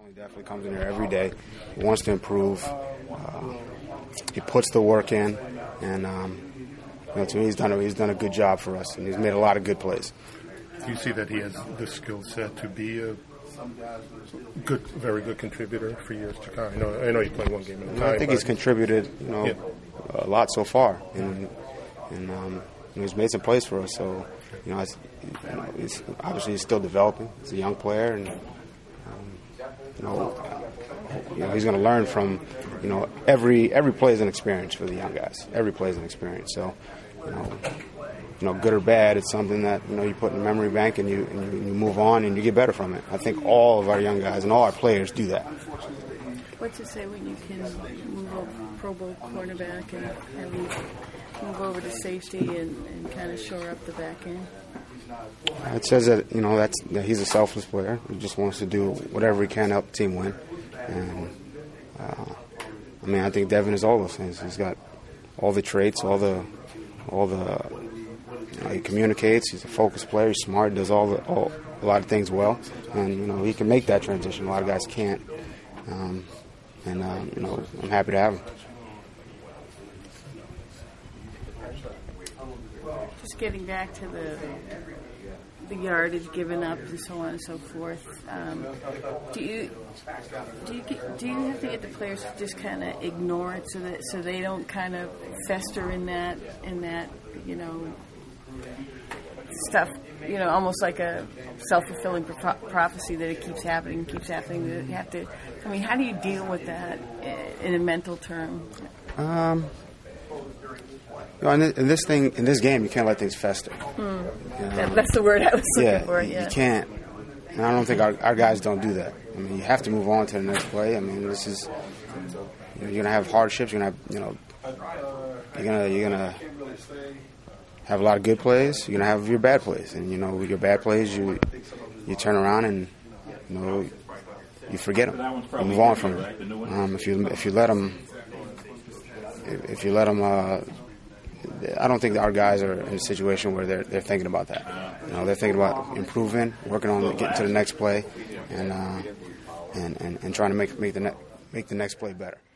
He definitely comes in here every day. He wants to improve. He puts the work in, and to me, he's done a good job for us, and he's made a lot of good plays. Do you see that he has the skill set to be a very good contributor for years to come? I know he's playing one game at a time. I think he's contributed, a lot so far, and he's made some plays for us. So, he's obviously he's still developing. He's a young player, and he's going to learn from every play is an experience for the young guys. Every play is an experience. So, good or bad, it's something that you put in the memory bank and you move on and you get better from it. I think all of our young guys and all our players do that. What's it say when you can move over Pro Bowl cornerback and have you move over to safety and kind of shore up the back end? It says that that he's a selfless player. He just wants to do whatever he can to help the team win. And I think Devin is all those things. He's got all the traits, all the. He communicates. He's a focused player. He's smart. Does a lot of things well, and he can make that transition. A lot of guys can't. I'm happy to have him. Just getting back to the yardage given up and so on and so forth. Do you have to get the players to just kind of ignore it so they don't kind of fester in that stuff, almost like a self-fulfilling prophecy that it keeps happening. You have to. How do you deal with that in a mental term? In this game, you can't let things fester. That's the word I was looking for. Yeah, you can't. And I don't think our guys don't do that. You have to move on to the next play. This is you're gonna have hardships. You're gonna have a lot of good plays. You're gonna have your bad plays, and with your bad plays, you turn around and you forget them. You move on from them. If you let them. I don't think that our guys are in a situation where they're thinking about that. They're thinking about improving, working on getting to the next play, and trying to make the next play better.